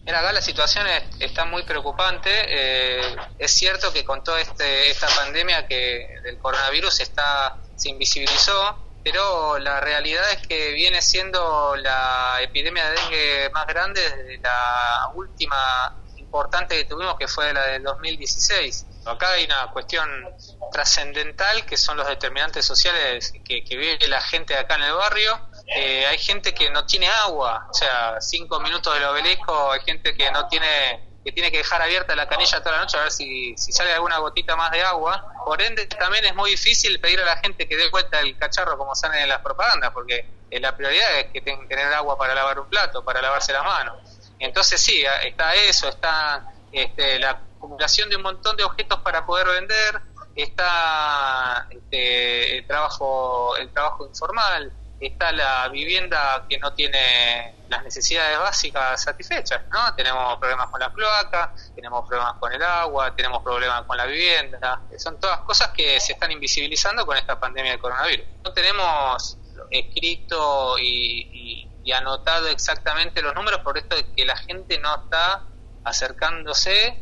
Mira, acá la situación está muy preocupante. Es cierto que con toda esta pandemia del coronavirus se invisibilizó, pero la realidad es que viene siendo la epidemia de dengue más grande desde la última importante que tuvimos, que fue la del 2016. Acá hay una cuestión trascendental que son los determinantes sociales que vive la gente acá en el barrio. Hay gente que no tiene agua, o sea, 5 minutos del Obelisco, hay gente que tiene que dejar abierta la canilla toda la noche a ver si sale alguna gotita más de agua. Por ende, también es muy difícil pedir a la gente que dé vuelta el cacharro como salen en las propagandas, porque la prioridad es que tengan que tener agua para lavar un plato, para lavarse la mano. Entonces sí, está eso, está la acumulación de un montón de objetos para poder vender, está el trabajo informal, está la vivienda que no tiene las necesidades básicas satisfechas, ¿no? Tenemos problemas con la cloaca, tenemos problemas con el agua, tenemos problemas con la vivienda. Son todas cosas que se están invisibilizando con esta pandemia del coronavirus. No tenemos escrito y anotado exactamente los números por esto de que la gente no está acercándose.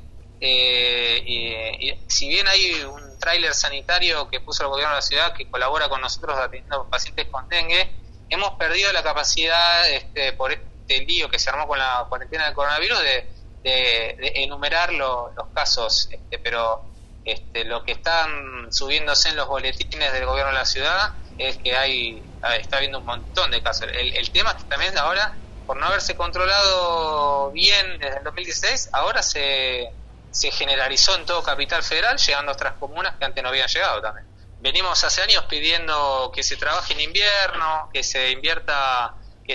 Y si bien hay un tráiler sanitario que puso el gobierno de la ciudad que colabora con nosotros atendiendo pacientes con dengue, hemos perdido la capacidad por este lío que se armó con la cuarentena del coronavirus de enumerar los casos, pero lo que están subiéndose en los boletines del gobierno de la ciudad es que está habiendo un montón de casos. El tema es que también ahora, por no haberse controlado bien desde el 2016, ahora se generalizó en todo Capital Federal, llegando a otras comunas que antes no habían llegado también. Venimos hace años pidiendo que se trabaje en invierno, que se invierta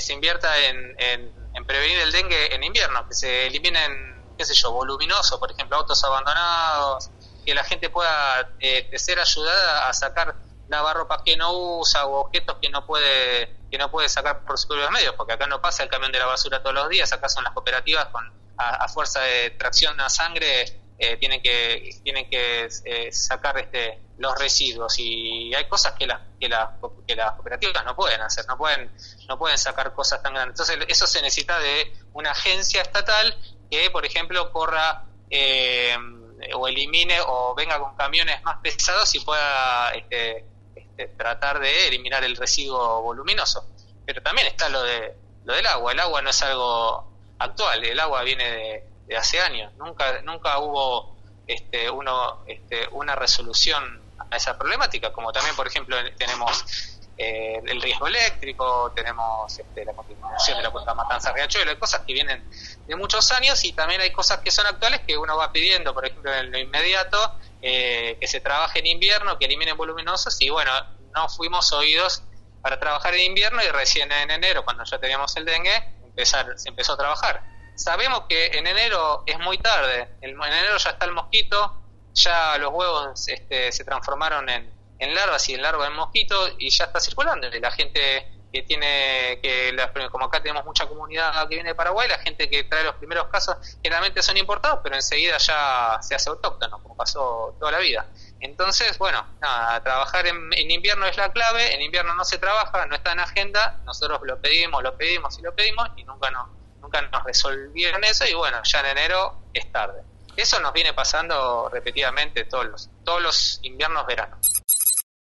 en prevenir el dengue en invierno, que se eliminen, voluminosos, por ejemplo, autos abandonados, que la gente pueda ser ayudada a sacar lavarropas que no usa o objetos que no puede sacar por sus propios medios, porque acá no pasa el camión de la basura todos los días, acá son las cooperativas a fuerza de tracción a sangre, tienen que sacar los residuos, y hay cosas que las cooperativas no pueden hacer, no pueden sacar cosas tan grandes. Entonces eso se necesita de una agencia estatal que, por ejemplo, corra o elimine o venga con camiones más pesados y pueda tratar de eliminar el residuo voluminoso. Pero también está lo del agua. El agua no es algo actual, el agua viene de hace años. Nunca hubo una resolución a esa problemática, como también, por ejemplo, tenemos el riesgo eléctrico, tenemos la contaminación de la Punta Matanza Riachuelo. Hay cosas que vienen de muchos años y también hay cosas que son actuales que uno va pidiendo, por ejemplo, en lo inmediato, que se trabaje en invierno, que eliminen voluminosos, y bueno, no fuimos oídos para trabajar en invierno, y recién en enero, cuando ya teníamos el dengue, se empezó a trabajar. Sabemos que en enero es muy tarde, en enero ya está el mosquito, ya los huevos se transformaron en larvas y en larvas en mosquito, y ya está circulando. Y la gente como acá tenemos mucha comunidad que viene de Paraguay, la gente que trae los primeros casos generalmente son importados, pero enseguida ya se hace autóctono, como pasó toda la vida. Entonces, bueno, nada, trabajar en invierno es la clave. En invierno no se trabaja, no está en agenda, nosotros lo pedimos y nunca nos resolvieron eso, y bueno, ya en enero es tarde. Eso nos viene pasando repetidamente todos los inviernos, veranos.